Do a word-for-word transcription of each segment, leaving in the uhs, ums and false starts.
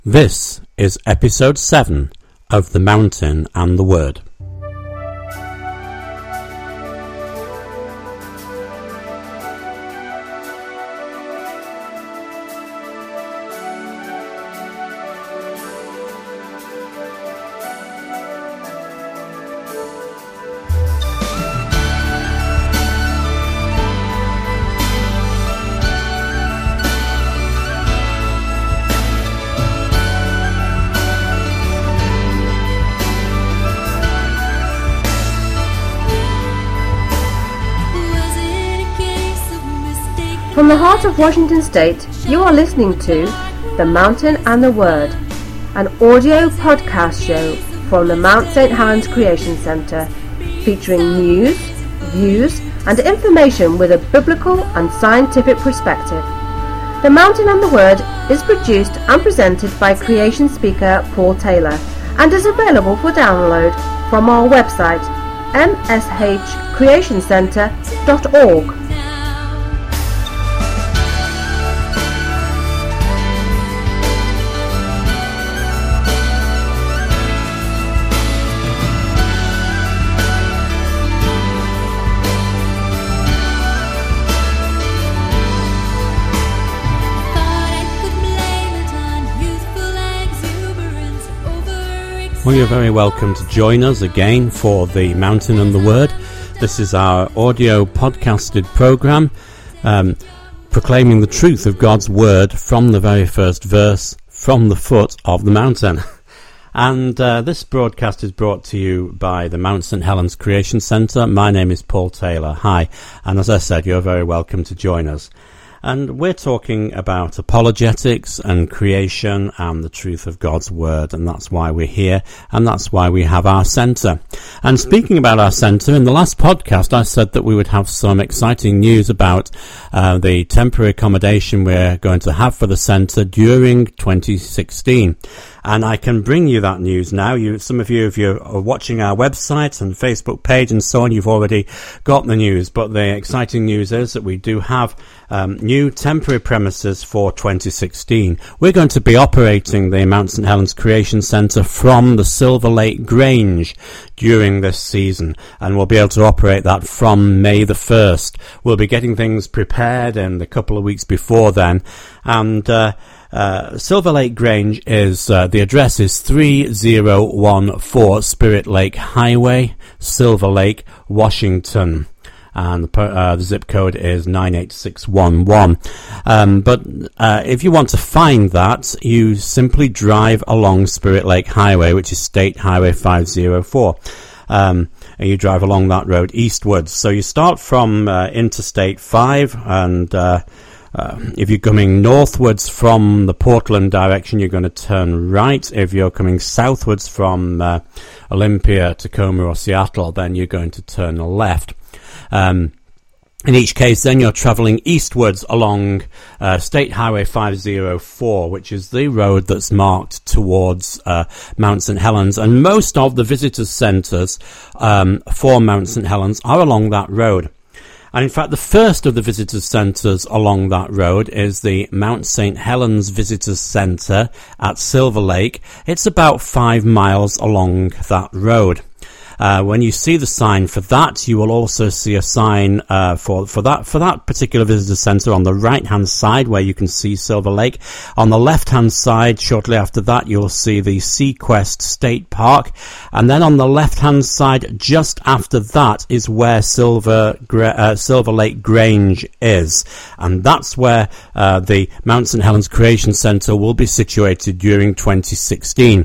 This is episode seven of The Mountain and the Word. From the heart of Washington State, you are listening to The Mountain and the Word, an audio podcast show from the Mount Saint Helens Creation Center, featuring news, views, and information with a biblical and scientific perspective. The Mountain and the Word is produced and presented by creation speaker Paul Taylor and is available for download from our website, m s h creation center dot org. Well, you're very welcome to join us again for The Mountain and the Word. This is our audio podcasted program, um, proclaiming the truth of God's Word from the very first verse, from the foot of the mountain. And uh, this broadcast is brought to you by the Mount Saint Helens Creation Center. My name is Paul Taylor. Hi. And as I said, you're very welcome to join us. And we're talking about apologetics and creation and the truth of God's Word, and that's why we're here, and that's why we have our centre. And speaking about our centre, in the last podcast I said that we would have some exciting news about uh, the temporary accommodation we're going to have for the centre during twenty sixteen. And I can bring you that news now. You, some of you, if you're watching our website and Facebook page and so on, you've already got the news. But the exciting news is that we do have um, new temporary premises for twenty sixteen. We're going to be operating the Mount Saint Helens Creation Centre from the Silver Lake Grange during this season, and we'll be able to operate that from May the first. We'll be getting things prepared in the couple of weeks before then, and uh, Uh, Silver Lake Grange is, uh, the address is three oh one four Spirit Lake Highway, Silver Lake, Washington. And the, uh, the zip code is nine eight six one one. Um, but uh, if you want to find that, you simply drive along Spirit Lake Highway, which is State Highway five oh four. Um, and you drive along that road eastwards. So you start from uh, Interstate five, and uh, Uh, if you're coming northwards from the Portland direction, you're going to turn right. If you're coming southwards from uh, Olympia, Tacoma, or Seattle, then you're going to turn left. Um, in each case, then you're travelling eastwards along uh, State Highway five oh four, which is the road that's marked towards uh, Mount Saint Helens. And most of the visitors' centres um, for Mount Saint Helens are along that road. And in fact, the first of the visitors' centres along that road is the Mount Saint Helens Visitors Centre at Silver Lake. It's about five miles along that road. Uh, when you see the sign for that, you will also see a sign uh, for for that for that particular visitor centre on the right-hand side, where you can see Silver Lake. On the left-hand side, shortly after that, you'll see the Sequest State Park, and then on the left-hand side, just after that, is where Silver uh, Silver Lake Grange is, and that's where uh, the Mount Saint Helens Creation Centre will be situated during twenty sixteen.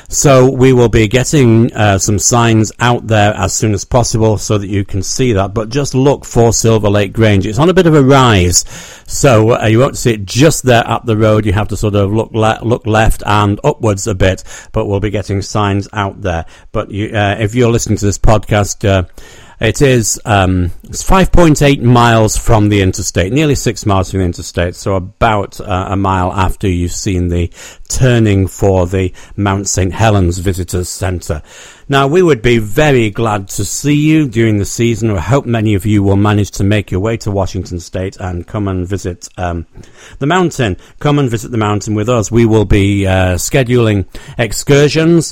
So we will be getting uh, some signs out there as soon as possible so that you can see that, but just look for Silver Lake Grange. It's on a bit of a rise, so uh, you won't see it just there at the road. You have to sort of look le- look left and upwards a bit, but we'll be getting signs out there. But you, uh, if you're listening to this podcast uh, It is um, it's five point eight miles from the interstate, nearly six miles from the interstate, so about uh, a mile after you've seen the turning for the Mount Saint Helens Visitors Centre. Now, we would be very glad to see you during the season. I hope many of you will manage to make your way to Washington State and come and visit um, the mountain. Come and visit the mountain with us. We will be uh, scheduling excursions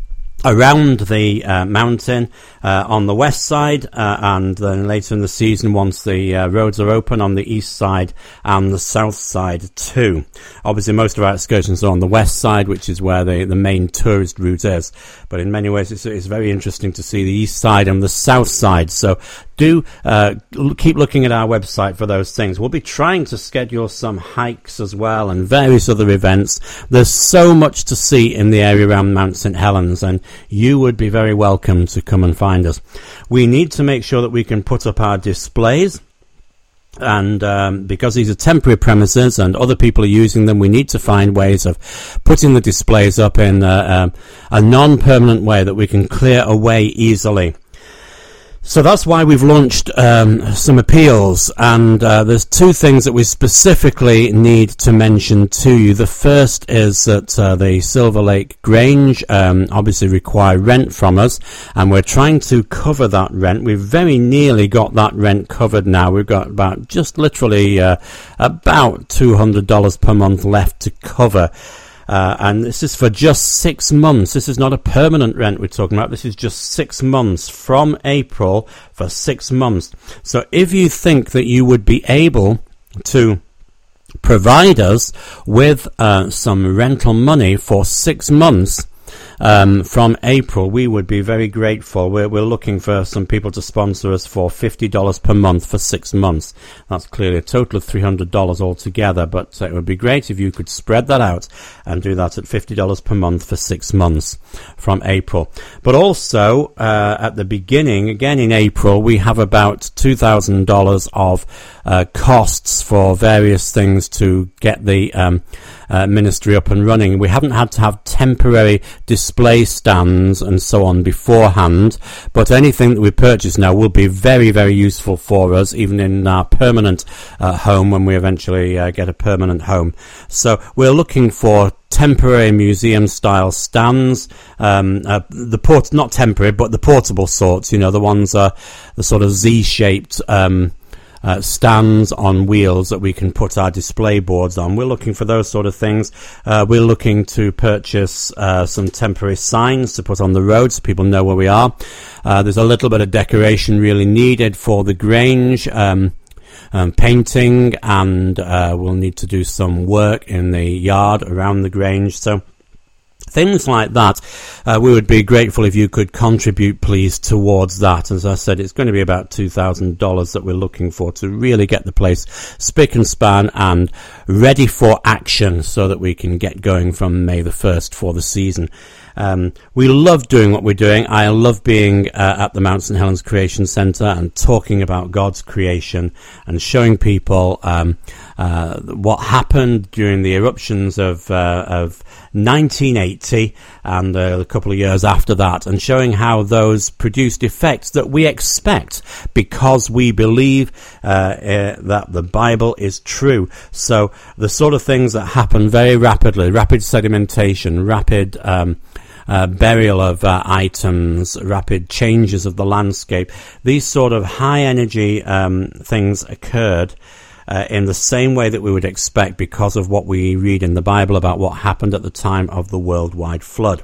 around the uh, mountain uh, on the west side, uh, and then later in the season, once the uh, roads are open, on the east side and the south side too. Obviously, most of our excursions are on the west side, which is where the, the main tourist route is. But in many ways, it's, it's very interesting to see the east side and the south side. So do uh, keep looking at our website for those things. We'll be trying to schedule some hikes as well and various other events. There's so much to see in the area around Mount Saint Helens, and you would be very welcome to come and find us. We need to make sure that we can put up our displays, and um, because these are temporary premises and other people are using them, we need to find ways of putting the displays up in a, a, a non-permanent way that we can clear away easily. So that's why we've launched um, some appeals, and uh, there's two things that we specifically need to mention to you. The first is that uh, the Silver Lake Grange um, obviously require rent from us, and we're trying to cover that rent. We've very nearly got that rent covered now. We've got about just literally uh, about two hundred dollars per month left to cover. Uh, and this is for just six months. This is not a permanent rent we're talking about. This is just six months from April for six months. So if you think that you would be able to provide us with uh, some rental money for six months um, from April, we would be very grateful. We're, we're looking for some people to sponsor us for fifty dollars per month for six months. That's clearly a total of three hundred dollars altogether, but uh, it would be great if you could spread that out and do that at fifty dollars per month for six months from April. But also, uh, at the beginning, again in April, we have about two thousand dollars of uh, costs for various things to get the um, uh, ministry up and running. We haven't had to have temporary display stands and so on beforehand, but anything that we purchase now will be very, very useful for us, even in our permanent uh, home when we eventually uh, get a permanent home. So we're looking for temporary museum-style stands, um, uh, the port not temporary, but the portable sorts. You know, the ones are uh, the sort of Z-shaped um, uh, stands on wheels that we can put our display boards on. We're looking for those sort of things. Uh, we're looking to purchase uh, some temporary signs to put on the road so people know where we are. Uh, there's a little bit of decoration really needed for the Grange. Um, Um, painting, and uh, we'll need to do some work in the yard around the Grange. So things like that, uh, we would be grateful if you could contribute, please, towards that. As I said, it's going to be about two thousand dollars that we're looking for to really get the place spick and span and ready for action so that we can get going from May the first for the season. Um, we love doing what we're doing. I love being uh, at the Mount Saint Helens Creation Centre and talking about God's creation and showing people um, uh, what happened during the eruptions of, uh, of nineteen eighty and uh, a couple of years after that, and showing how those produced effects that we expect because we believe uh, uh, that the Bible is true. So the sort of things that happen very rapidly, rapid sedimentation, rapid um, Uh, burial of uh, items, rapid changes of the landscape. These sort of high energy um, things occurred uh, in the same way that we would expect because of what we read in the Bible about what happened at the time of the worldwide flood.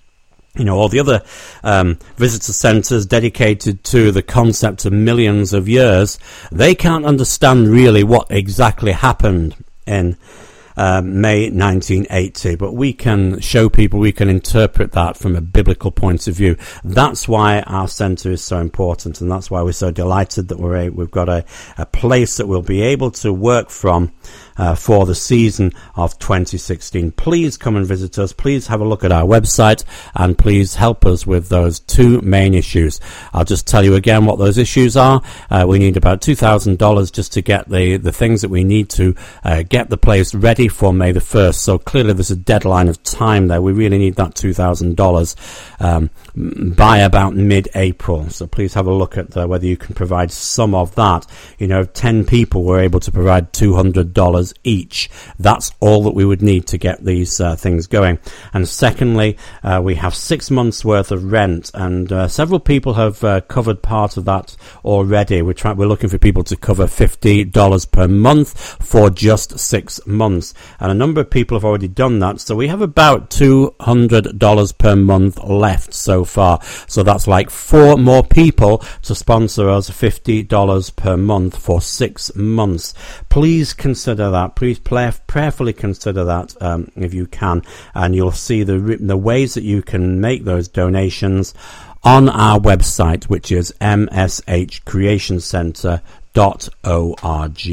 You know, all the other um, visitor centres dedicated to the concept of millions of years, they can't understand really what exactly happened in Uh, May nineteen eighty, but we can show people, we can interpret that from a biblical point of view. That's why our centre is so important, and that's why we're so delighted that we're a, we've got a, a place that we'll be able to work from uh, for the season of twenty sixteen. Please come and visit us. Please have a look at our website, and please help us with those two main issues. I'll just tell you again what those issues are. Uh, we need about two thousand dollars just to get the, the things that we need to uh, get the place ready for May the first. So clearly there's a deadline of time there. We really need that two thousand dollars um, by about mid-April. So please have a look at the, whether you can provide some of that. You know, if ten people were able to provide two hundred dollars each, that's all that we would need to get these uh, things going. And secondly, uh, we have six months worth of rent, and uh, several people have uh, covered part of that already. We're trying, we're looking for people to cover fifty dollars per month for just six months, and a number of people have already done that. So we have about two hundred dollars per month left so far. So that's like four more people to sponsor us fifty dollars per month for six months. Please consider that. Please play, prayerfully consider that um, if you can, and you'll see the the ways that you can make those donations on our website, which is m s h creation centre dot org.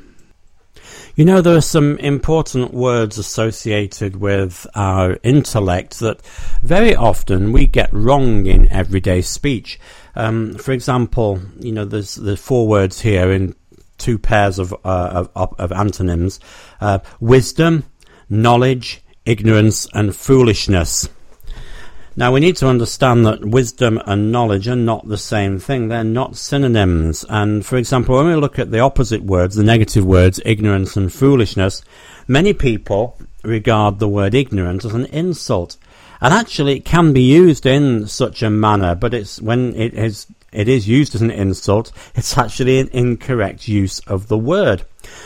You know, there are some important words associated with our intellect that very often we get wrong in everyday speech. Um, for example, you know, there's the four words here in two pairs of uh, of, of antonyms: uh, wisdom, knowledge, ignorance, and foolishness. Now, we need to understand that wisdom and knowledge are not the same thing. They're not synonyms. And, for example, when we look at the opposite words, the negative words, ignorance and foolishness, many people regard the word ignorant as an insult. And actually, it can be used in such a manner, but it's when it is it is used as an insult, it's actually an incorrect use of the word.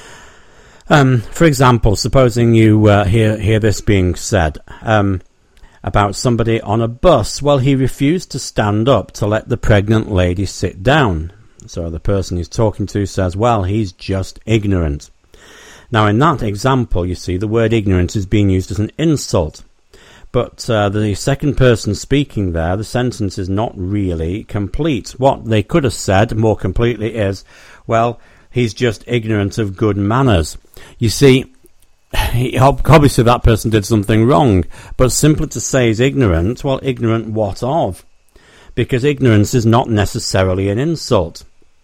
Um, for example, supposing you uh, hear hear this being said um, about somebody on a bus. Well, he refused to stand up to let the pregnant lady sit down. So the person he's talking to says, well, he's just ignorant. Now, in that example, you see, the word ignorant is being used as an insult. But uh, the second person speaking there, the sentence is not really complete. What they could have said more completely is, well, he's just ignorant of good manners. You see, he, obviously that person did something wrong, but simply to say he's ignorant, well, ignorant what of? Because ignorance is not necessarily an insult.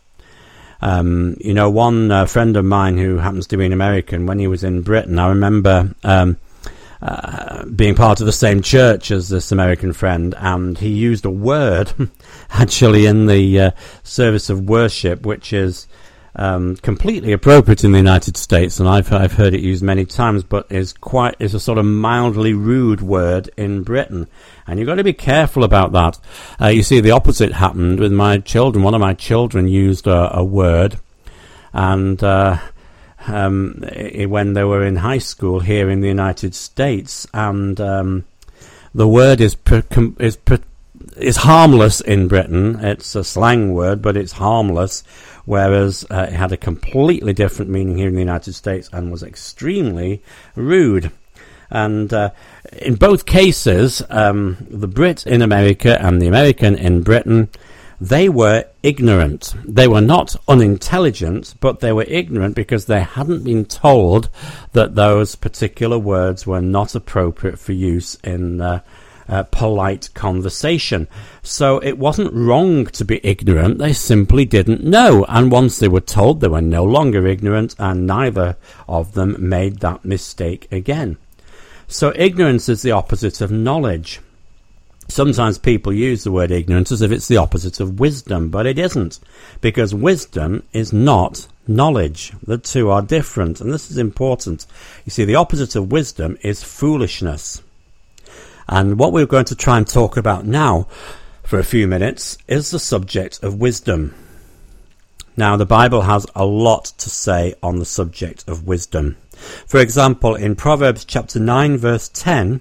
Um, you know, one uh, friend of mine who happens to be an American, when he was in Britain, I remember um, uh, being part of the same church as this American friend, and he used a word actually in the uh, service of worship, which is Um, completely appropriate in the United States, and I've I've heard it used many times, but is quite is a sort of mildly rude word in Britain, and you've got to be careful about that. Uh, you see, the opposite happened with my children. One of my children used a, a word, and uh, um, it, when they were in high school here in the United States, and um, the word is per, com, is per, is harmless in Britain. It's a slang word, but it's harmless. Whereas uh, it had a completely different meaning here in the United States and was extremely rude. And uh, in both cases, um, the Brit in America and the American in Britain, they were ignorant. They were not unintelligent, but they were ignorant because they hadn't been told that those particular words were not appropriate for use in uh, Uh, polite conversation. So it wasn't wrong to be ignorant, they simply didn't know, and once they were told, they were no longer ignorant, and neither of them made that mistake again. So ignorance is the opposite of knowledge. Sometimes people use the word ignorance as if it's the opposite of wisdom, but it isn't, because wisdom is not knowledge. The two are different, and this is important. You see, the opposite of wisdom is foolishness. And what we're going to try and talk about now for a few minutes is the subject of wisdom. Now, the Bible has a lot to say on the subject of wisdom. For example, in Proverbs chapter nine, verse ten,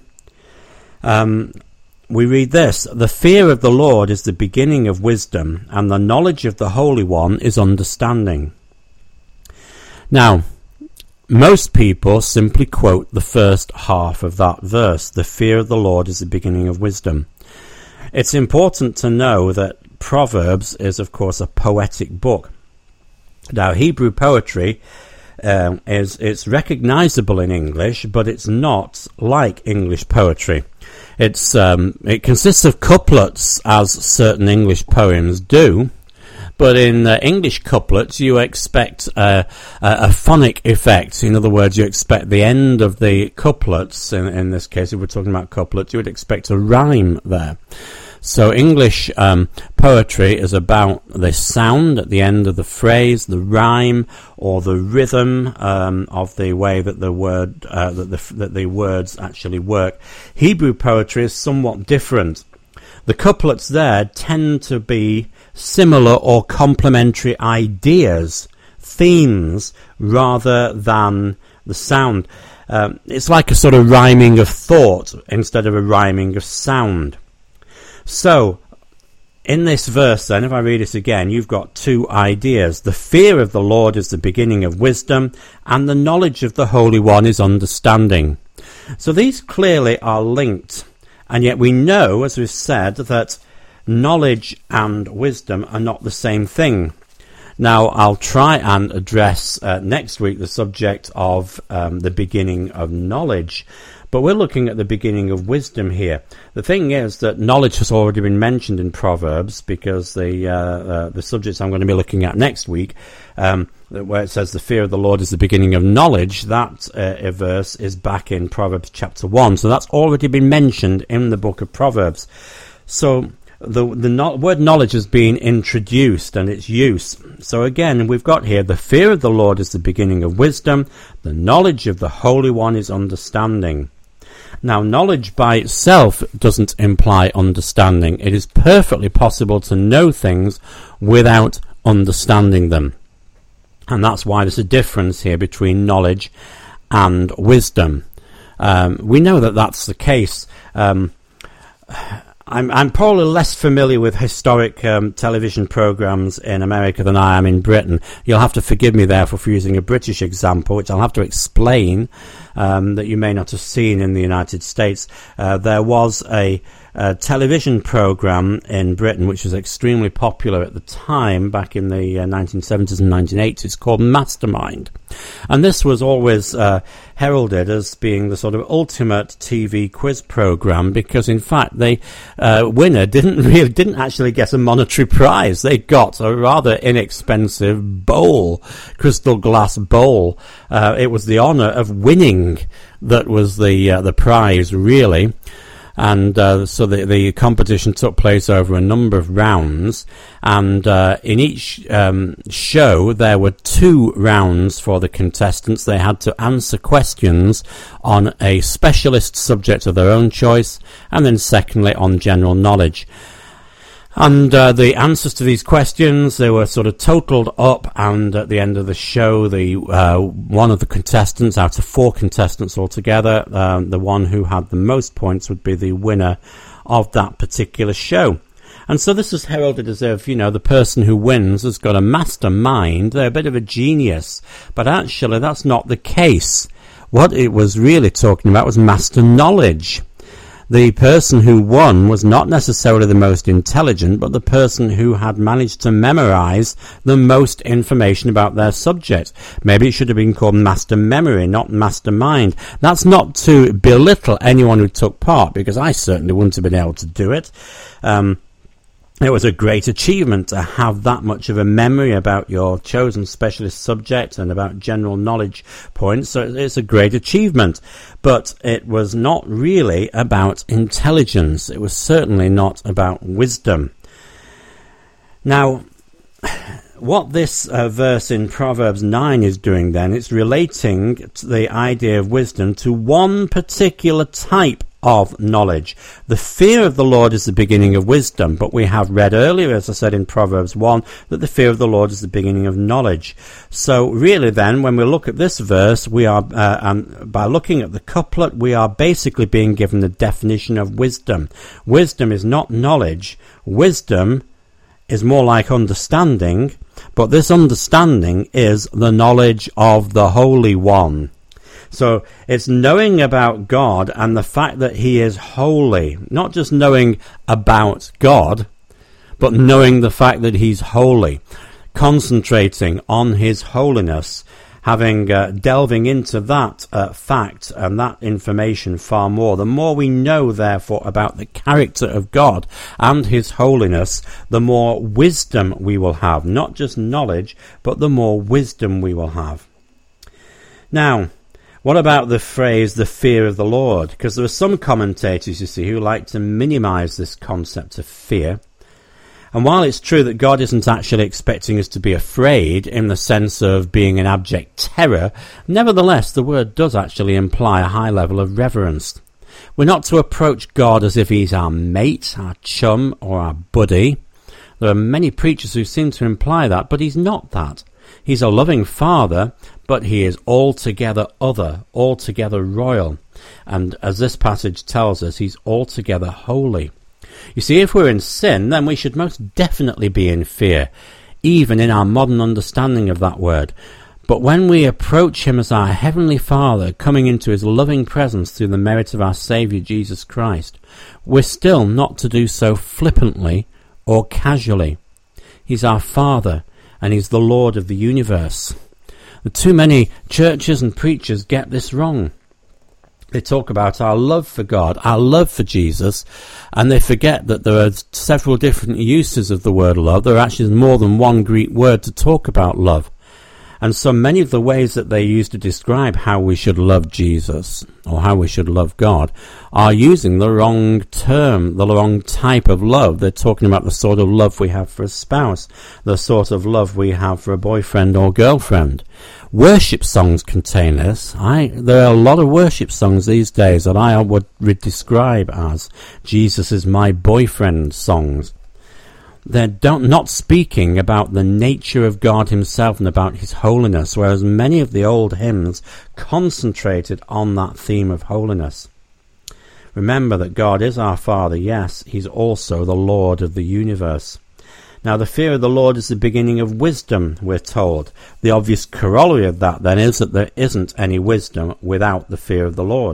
um, we read this: "The fear of the Lord is the beginning of wisdom, and the knowledge of the Holy One is understanding." Now, most people simply quote the first half of that verse. The fear of the Lord is the beginning of wisdom. It's important to know that Proverbs is, of course, a poetic book. Now, Hebrew poetry uh, is it's recognizable in English, but it's not like English poetry. It's um, it consists of couplets, as certain English poems do, but in uh, English couplets you expect uh, a, a phonic effect. In other words, you expect the end of the couplets, in, in this case if we're talking about couplets, you would expect a rhyme there. So English um, poetry is about the sound at the end of the phrase, the rhyme, or the rhythm um, of the way that the word uh, that the that the words actually work. Hebrew poetry is somewhat different. The couplets there tend to be similar or complementary ideas, themes, rather than the sound. Um, it's like a sort of rhyming of thought instead of a rhyming of sound. So, in this verse then, if I read it again, you've got two ideas. The fear of the Lord is the beginning of wisdom, and the knowledge of the Holy One is understanding. So these clearly are linked, and yet we know, as we've said, that knowledge and wisdom are not the same thing. Now, I'll try and address uh, next week the subject of um, the beginning of knowledge. But we're looking at the beginning of wisdom here. The thing is that knowledge has already been mentioned in Proverbs, because the uh, uh, the subjects I'm going to be looking at next week, um, where it says the fear of the Lord is the beginning of knowledge, that uh, verse is back in Proverbs chapter one. So that's already been mentioned in the book of Proverbs. So the the no- word knowledge has been introduced and its use. So again, we've got here, the fear of the Lord is the beginning of wisdom, the knowledge of the Holy One is understanding. Now, knowledge by itself doesn't imply understanding. It is perfectly possible to know things without understanding them. And that's why there's a difference here between knowledge and wisdom. Um, we know that that's the case. Um, I'm, I'm probably less familiar with historic um, television programs in America than I am in Britain. You'll have to forgive me, therefore, for using a British example, which I'll have to explain, um, that you may not have seen in the United States. Uh, there was a, a television program in Britain which was extremely popular at the time, back in the uh, nineteen seventies and nineteen eighties, called Mastermind. And this was always uh, heralded as being the sort of ultimate T V quiz program, because in fact the uh, winner didn't really didn't actually get a monetary prize. They got a rather inexpensive bowl, crystal glass bowl. Uh, it was the honour of winning that was the uh, the prize, really. And uh, so the, the competition took place over a number of rounds, and uh, in each um, show there were two rounds for the contestants. They had to answer questions on a specialist subject of their own choice, and then secondly on general knowledge. And uh, the answers to these questions, they were sort of totaled up, and at the end of the show, the uh, one of the contestants, out of four contestants altogether, um, the one who had the most points would be the winner of that particular show. And so this is heralded as if, you know, the person who wins has got a mastermind, they're a bit of a genius, but actually that's not the case. What it was really talking about was master knowledge. The person who won was not necessarily the most intelligent, but the person who had managed to memorize the most information about their subject. Maybe it should have been called master memory, not mastermind. That's not to belittle anyone who took part, because I certainly wouldn't have been able to do it. Um, It was a great achievement to have that much of a memory about your chosen specialist subject and about general knowledge points. So it's a great achievement. But it was not really about intelligence. It was certainly not about wisdom. Now, what this uh, verse in Proverbs nine is doing then, it's relating to the idea of wisdom to one particular type of knowledge. The fear of the Lord is the beginning of wisdom, but we have read earlier, as I said in Proverbs one, that the fear of the Lord is the beginning of knowledge. So really then, when we look at this verse, we are, uh, um, by looking at the couplet, we are basically being given the definition of wisdom. Wisdom is not knowledge. Wisdom is more like understanding, but this understanding is the knowledge of the Holy One. So it's knowing about God and the fact that he is holy, not just knowing about God, but knowing the fact that he's holy, concentrating on his holiness having uh, delving into that uh, fact and that information far more, the more we know, therefore, about the character of God and his holiness, the more wisdom we will have. Not just knowledge, but the more wisdom we will have. Now, what about the phrase, the fear of the Lord? Because there are some commentators, you see, who like to minimize this concept of fear. And while it's true that God isn't actually expecting us to be afraid in the sense of being in abject terror, nevertheless, the word does actually imply a high level of reverence. We're not to approach God as if he's our mate, our chum, or our buddy. There are many preachers who seem to imply that, but he's not that. He's a loving father, but he is altogether other, altogether royal. And as this passage tells us, he's altogether holy. You see, if we're in sin, then we should most definitely be in fear, even in our modern understanding of that word. But when we approach him as our Heavenly Father, coming into his loving presence through the merit of our Saviour Jesus Christ, we're still not to do so flippantly or casually. He's our Father, and he's the Lord of the universe. Too many churches and preachers get this wrong. They talk about our love for God, our love for Jesus, and they forget that there are several different uses of the word love. There are actually more than one Greek word to talk about love. And so many of the ways that they use to describe how we should love Jesus or how we should love God are using the wrong term, the wrong type of love. They're talking about the sort of love we have for a spouse, the sort of love we have for a boyfriend or girlfriend. Worship songs contain this. I, there are a lot of worship songs these days that I would describe as Jesus is my boyfriend songs. They're don't, not speaking about the nature of God himself and about his holiness, whereas many of the old hymns concentrated on that theme of holiness. Remember that God is our Father, yes, he's also the Lord of the universe. Now, the fear of the Lord is the beginning of wisdom, we're told. The obvious corollary of that, then, is that there isn't any wisdom without the fear of the Lord.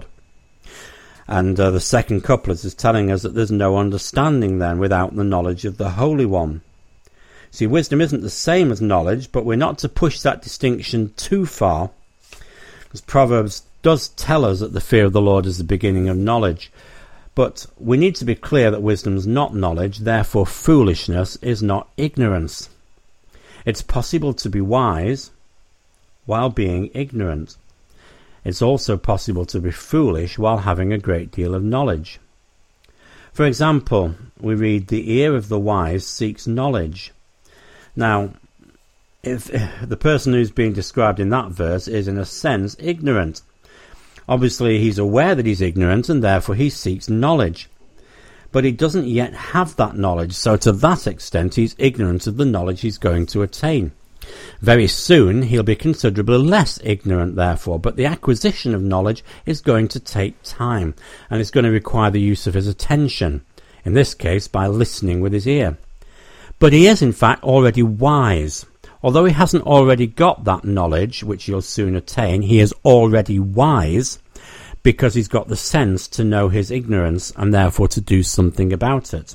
And uh, the second couplet is telling us that there's no understanding, then, without the knowledge of the Holy One. See, wisdom isn't the same as knowledge, but we're not to push that distinction too far, because Proverbs does tell us that the fear of the Lord is the beginning of knowledge. But we need to be clear that wisdom is not knowledge, therefore foolishness is not ignorance. It's possible to be wise while being ignorant. It's also possible to be foolish while having a great deal of knowledge. For example, we read, "The ear of the wise seeks knowledge." Now, if, if the person who's being described in that verse is in a sense ignorant, obviously he's aware that he's ignorant and therefore he seeks knowledge. But he doesn't yet have that knowledge, so to that extent he's ignorant of the knowledge he's going to attain. Very soon he'll be considerably less ignorant, therefore, but the acquisition of knowledge is going to take time, and it's going to require the use of his attention, in this case by listening with his ear. But he is in fact already wise. Although he hasn't already got that knowledge, which he'll soon attain, he is already wise because he's got the sense to know his ignorance and therefore to do something about it.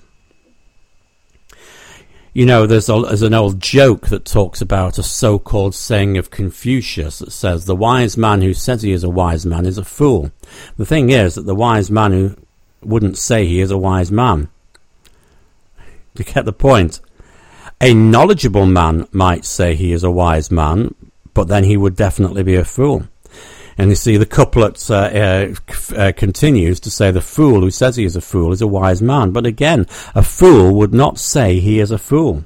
You know, there's, a, there's an old joke that talks about a so-called saying of Confucius that says, the wise man who says he is a wise man is a fool. The thing is that the wise man who wouldn't say he is a wise man. Do you get the point? A knowledgeable man might say he is a wise man, but then he would definitely be a fool. And you see, the couplet uh, uh, uh, continues to say the fool who says he is a fool is a wise man. But again, a fool would not say he is a fool.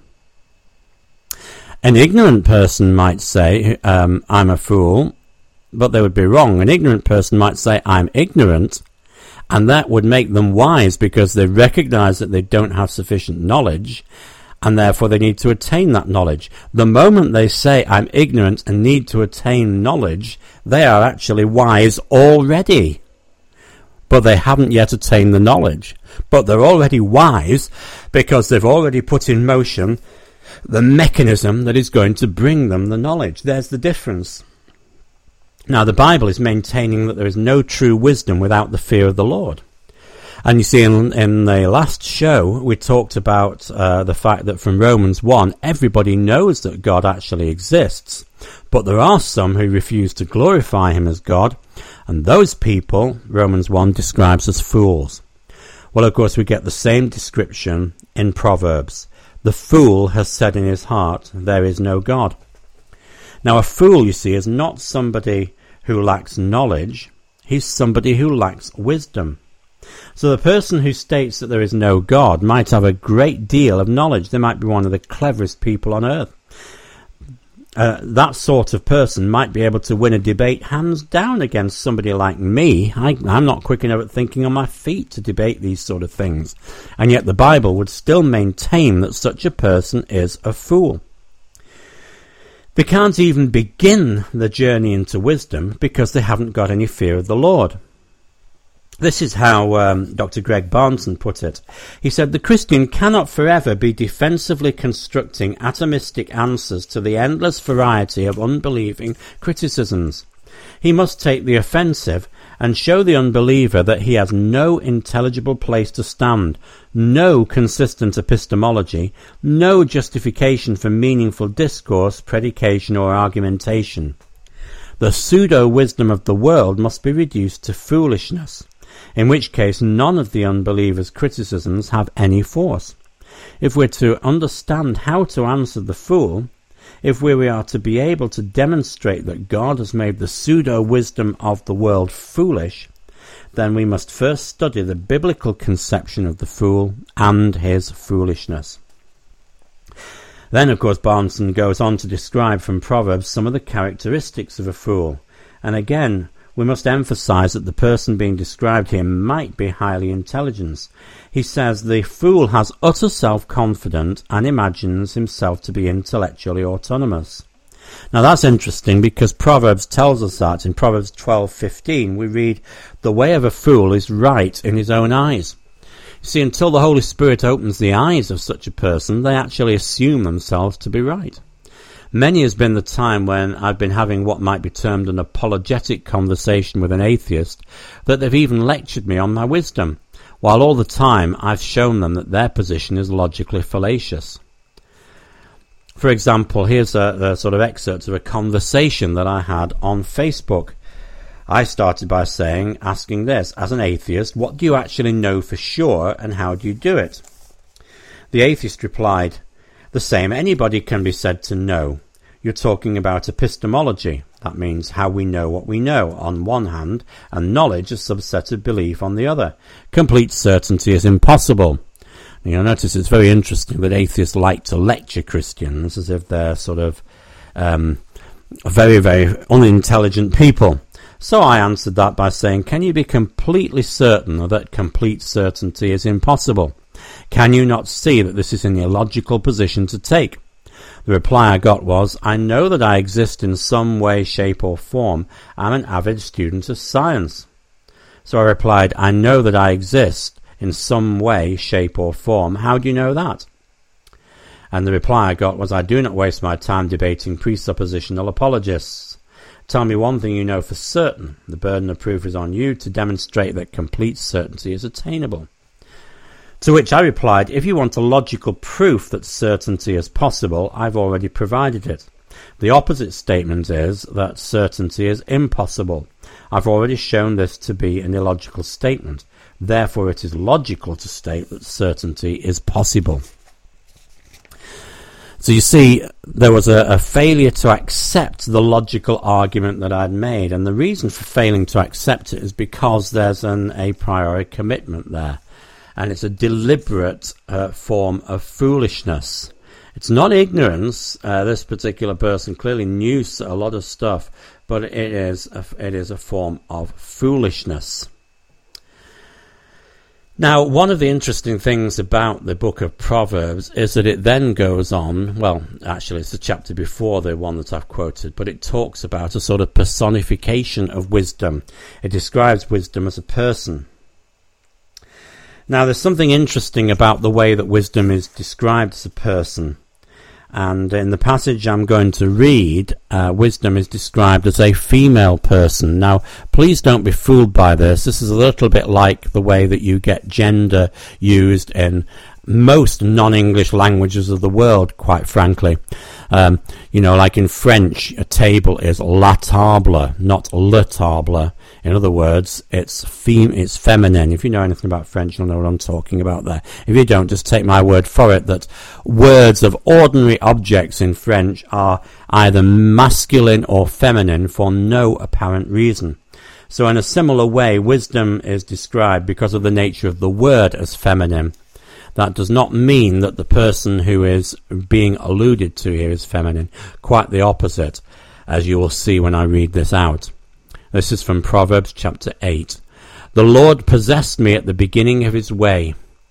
An ignorant person might say, um, I'm a fool, but they would be wrong. An ignorant person might say, I'm ignorant, and that would make them wise because they recognize that they don't have sufficient knowledge, and therefore they need to attain that knowledge. The moment they say, I'm ignorant and need to attain knowledge, they are actually wise already. But they haven't yet attained the knowledge. But they're already wise because they've already put in motion the mechanism that is going to bring them the knowledge. There's the difference. Now, the Bible is maintaining that there is no true wisdom without the fear of the Lord. And you see, in, in the last show, we talked about uh, the fact that from Romans one, everybody knows that God actually exists. But there are some who refuse to glorify him as God, and those people, Romans one describes as fools. Well, of course, we get the same description in Proverbs. The fool has said in his heart, there is no God. Now, a fool, you see, is not somebody who lacks knowledge. He's somebody who lacks wisdom. So the person who states that there is no God might have a great deal of knowledge. They might be one of the cleverest people on earth. Uh, that sort of person might be able to win a debate hands down against somebody like me. I, I'm not quick enough at thinking on my feet to debate these sort of things. And yet the Bible would still maintain that such a person is a fool. They can't even begin the journey into wisdom because they haven't got any fear of the Lord. This is how um, Doctor Greg Barnson put it. He said, the Christian cannot forever be defensively constructing atomistic answers to the endless variety of unbelieving criticisms. He must take the offensive and show the unbeliever that he has no intelligible place to stand, no consistent epistemology, no justification for meaningful discourse, predication, or argumentation. The pseudo-wisdom of the world must be reduced to foolishness, in which case none of the unbeliever's criticisms have any force. If we're to understand how to answer the fool, if we are to be able to demonstrate that God has made the pseudo-wisdom of the world foolish, then we must first study the biblical conception of the fool and his foolishness. Then, of course, Barnson goes on to describe from Proverbs some of the characteristics of a fool. And again, we must emphasize that the person being described here might be highly intelligent. He says the fool has utter self-confidence and imagines himself to be intellectually autonomous. Now that's interesting because Proverbs tells us that. In Proverbs twelve fifteen we read, the way of a fool is right in his own eyes. You see, until the Holy Spirit opens the eyes of such a person, they actually assume themselves to be right. Many has been the time when I've been having what might be termed an apologetic conversation with an atheist that they've even lectured me on my wisdom, while all the time I've shown them that their position is logically fallacious. For example, here's a, a sort of excerpt of a conversation that I had on Facebook. I started by saying, asking this, as an atheist, what do you actually know for sure and how do you do it? The atheist replied, the same anybody can be said to know. You're talking about epistemology. That means how we know what we know on one hand, and knowledge, a subset of belief, on the other. Complete certainty is impossible. You'll notice it's very interesting that atheists like to lecture Christians as if they're sort of um, very, very unintelligent people. So I answered that by saying, can you be completely certain that complete certainty is impossible? Can you not see that this is an illogical position to take? The reply I got was, I know that I exist in some way, shape or form. I'm an avid student of science. So I replied, I know that I exist in some way, shape or form. How do you know that? And the reply I got was, I do not waste my time debating presuppositional apologists. Tell me one thing you know for certain. The burden of proof is on you to demonstrate that complete certainty is attainable. To which I replied, if you want a logical proof that certainty is possible, I've already provided it. The opposite statement is that certainty is impossible. I've already shown this to be an illogical statement. Therefore, it is logical to state that certainty is possible. So you see, there was a, a failure to accept the logical argument that I'd made, and the reason for failing to accept it is because there's an a priori commitment there. And it's a deliberate uh, form of foolishness. It's not ignorance. Uh, this particular person clearly knew a lot of stuff, but it is a, it is a form of foolishness. Now, one of the interesting things about the book of Proverbs is that it then goes on, well, actually it's the chapter before the one that I've quoted, but it talks about a sort of personification of wisdom. It describes wisdom as a person. Now, there's something interesting about the way that wisdom is described as a person. And in the passage I'm going to read, uh, wisdom is described as a female person. Now, please don't be fooled by this. This is a little bit like the way that you get gender used in most non-English languages of the world, quite frankly. Um, you know, like in French, a table is la table, not le table. In other words, it's fem- it's feminine. If you know anything about French, you'll know what I'm talking about there. If you don't, just take my word for it that words of ordinary objects in French are either masculine or feminine for no apparent reason. So in a similar way, wisdom is described because of the nature of the word as feminine. That does not mean that the person who is being alluded to here is feminine. Quite the opposite, as you will see when I read this out. This is from Proverbs chapter eight. The Lord possessed me at the beginning of his way,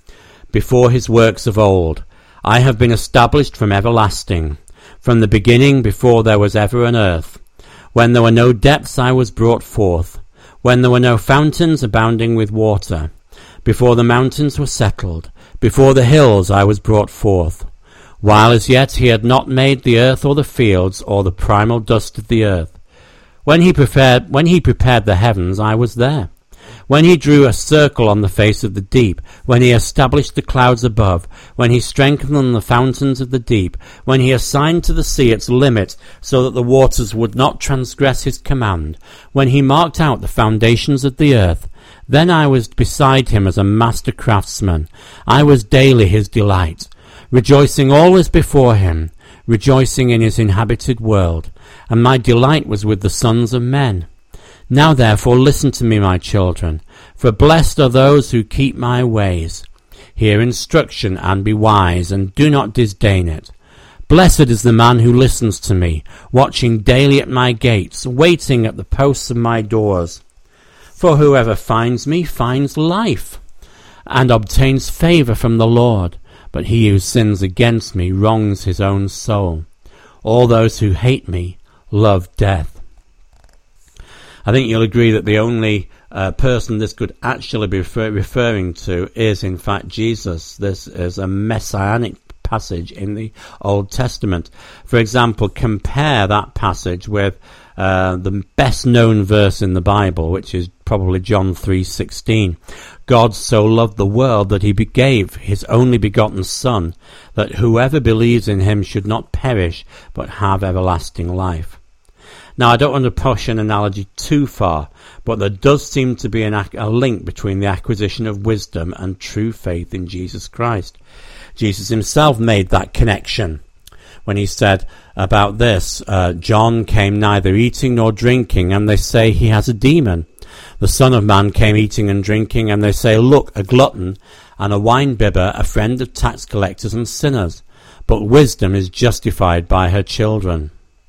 before his works of old. I have been established from everlasting, from the beginning before there was ever an earth. When there were no depths I was brought forth, when there were no fountains abounding with water. Before the mountains were settled, before the hills I was brought forth, while as yet he had not made the earth or the fields or the primal dust of the earth. When he prepared, when he prepared the heavens, I was there. When he drew a circle on the face of the deep, when he established the clouds above, when he strengthened the fountains of the deep, when he assigned to the sea its limit so that the waters would not transgress his command, when he marked out the foundations of the earth, then I was beside him as a master craftsman. I was daily his delight, rejoicing always before him, rejoicing in his inhabited world, and my delight was with the sons of men. Now therefore listen to me, my children, for blessed are those who keep my ways. Hear instruction and be wise, and do not disdain it. Blessed is the man who listens to me, watching daily at my gates, waiting at the posts of my doors. For whoever finds me finds life, and obtains favour from the Lord. But he who sins against me wrongs his own soul. All those who hate me love death. I think you'll agree that the only uh, person this could actually be refer- referring to is, in fact, Jesus. This is a messianic passage in the Old Testament. For example, compare that passage with uh, the best-known verse in the Bible, which is probably John three sixteen. God so loved the world that he gave his only begotten Son, that whoever believes in him should not perish, but have everlasting life. Now, I don't want to push an analogy too far, but there does seem to be an ac- a link between the acquisition of wisdom and true faith in Jesus Christ. Jesus himself made that connection when he said about this, uh, John came neither eating nor drinking, and they say he has a demon. The Son of Man came eating and drinking, and they say, look, a glutton and a wine-bibber, a friend of tax collectors and sinners. But wisdom is justified by her children.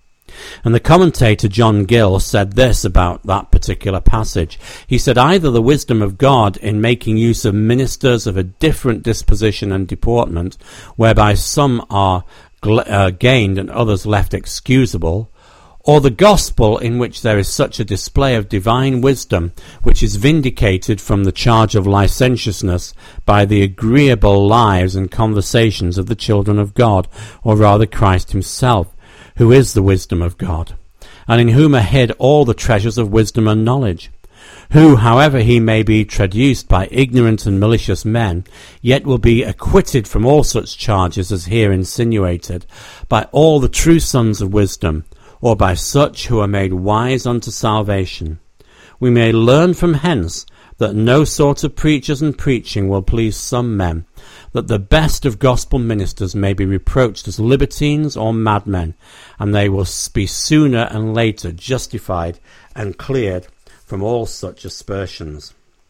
And the commentator John Gill said this about that particular passage. He said, either the wisdom of God in making use of ministers of a different disposition and deportment, whereby some are gl- uh, gained and others left excusable, or the gospel in which there is such a display of divine wisdom, which is vindicated from the charge of licentiousness by the agreeable lives and conversations of the children of God, or rather Christ himself, who is the wisdom of God, and in whom are hid all the treasures of wisdom and knowledge, who, however he may be traduced by ignorant and malicious men, yet will be acquitted from all such charges as here insinuated, by all the true sons of wisdom, or by such who are made wise unto salvation. We may learn from hence that no sort of preachers and preaching will please some men, that the best of gospel ministers may be reproached as libertines or madmen, and they will be sooner and later justified and cleared from all such aspersions.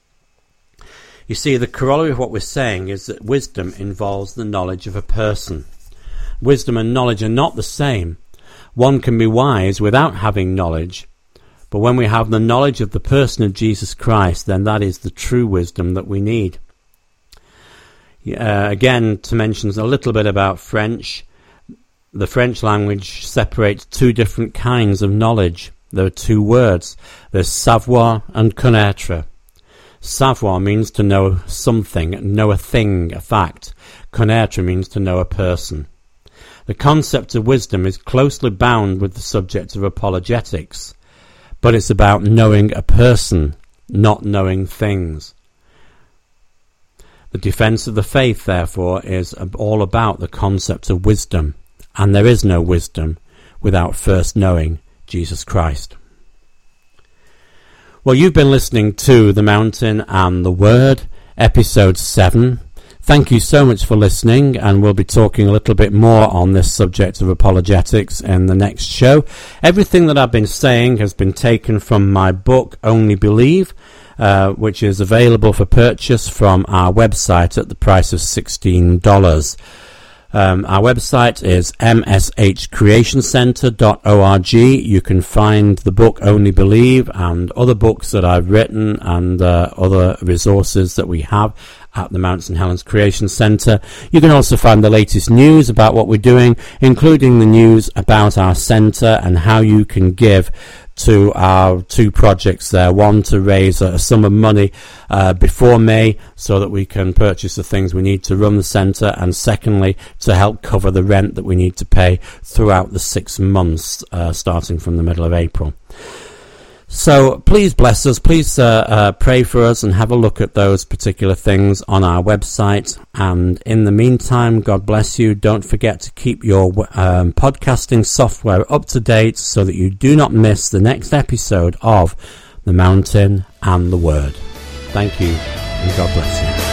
You see, the corollary of what we're saying is that wisdom involves the knowledge of a person. Wisdom and knowledge are not the same. One can be wise without having knowledge, but when we have the knowledge of the person of Jesus Christ, then that is the true wisdom that we need. Uh, again, to mention a little bit about French, the French language separates two different kinds of knowledge. There are two words. There's savoir and connaître. Savoir means to know something, know a thing, a fact. Connaître means to know a person. The concept of wisdom is closely bound with the subject of apologetics, but it's about knowing a person, not knowing things. The defence of the faith, therefore, is all about the concept of wisdom, and there is no wisdom without first knowing Jesus Christ. Well, you've been listening to The Mountain and the Word, episode seven. Thank you so much for listening, and we'll be talking a little bit more on this subject of apologetics in the next show. Everything that I've been saying has been taken from my book, Only Believe, uh, which is available for purchase from our website at the price of sixteen dollars. Um, our website is m s h creation centre dot org. You can find the book Only Believe and other books that I've written and uh, other resources that we have at the Mount Saint Helens Creation Centre. You can also find the latest news about what we're doing, including the news about our centre and how you can give to our two projects there. One, to raise a, a sum of money uh, before May so that we can purchase the things we need to run the centre, and secondly, to help cover the rent that we need to pay throughout the six months uh, starting from the middle of April. So please bless us, please uh, uh, pray for us and have a look at those particular things on our website. And in the meantime, God bless you. Don't forget to keep your um, podcasting software up to date so that you do not miss the next episode of The Mountain and the Word. Thank you, and God bless you.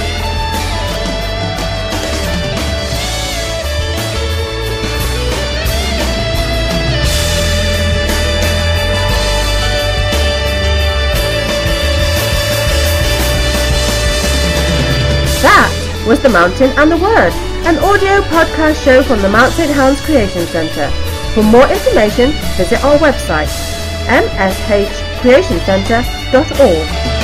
That was The Mountain and the Word, an audio podcast show from the Mount Saint Helens Creation Centre. For more information, visit our website, m s h creation centre dot org.